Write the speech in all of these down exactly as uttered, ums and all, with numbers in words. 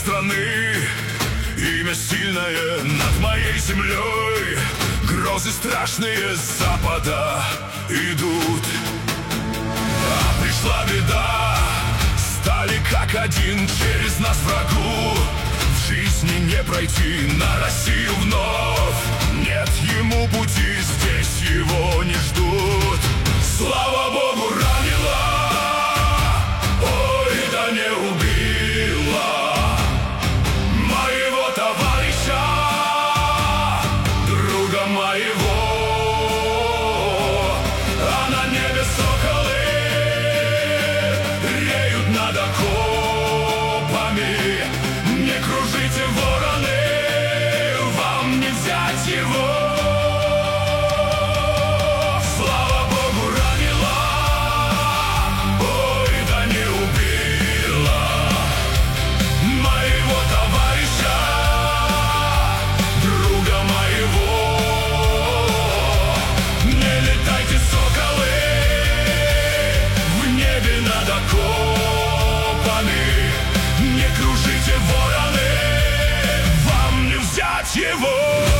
страны, имя сильное над моей землей. Грозы страшные с запада идут, а пришла беда, стали как один через нас врагу. В жизни не пройти на Россию вновь, нет ему пути, здесь его не ждут. Слава Богу, ранила, ой, да не убила моего товарища, друга моего. А на небе соколы реют над окопами. Не кружите, вороны, вам не взять его. Не кружите, вороны, вам не взять его.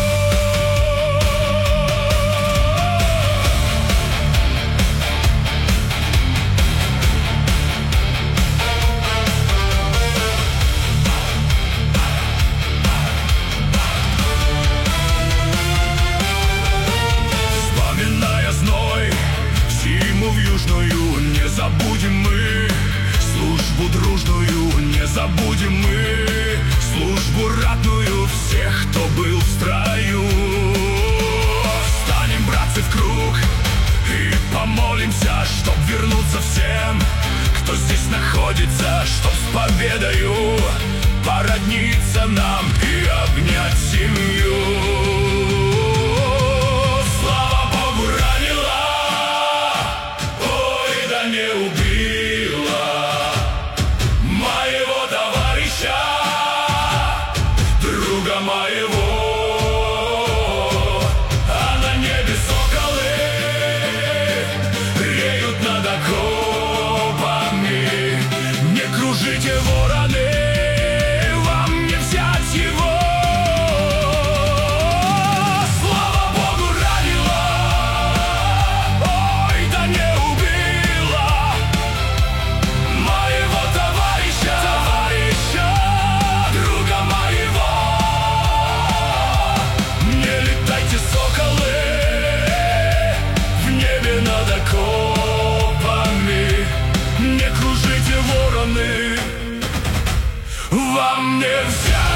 Вспоминая зной, зиму в южную, не забудем мы службу дружную, не забудем мы службу ратную всех, кто был в строю. Встанем, братцы, в круг и помолимся, чтоб вернуться всем, кто здесь находится, чтоб с победою породниться нам и обнять семью. Слава Богу, ранила, ой, да не убила моего товарища, друга моего. А на небе соколы реют над окопами. Не кружите, вороны, вам не взять его. Слава Богу, ранила, ой, да не убила моего товарища, товарища, друга моего. Не летайте, соколы, в небе над окопами. Не кружите, вороны, вам не взять.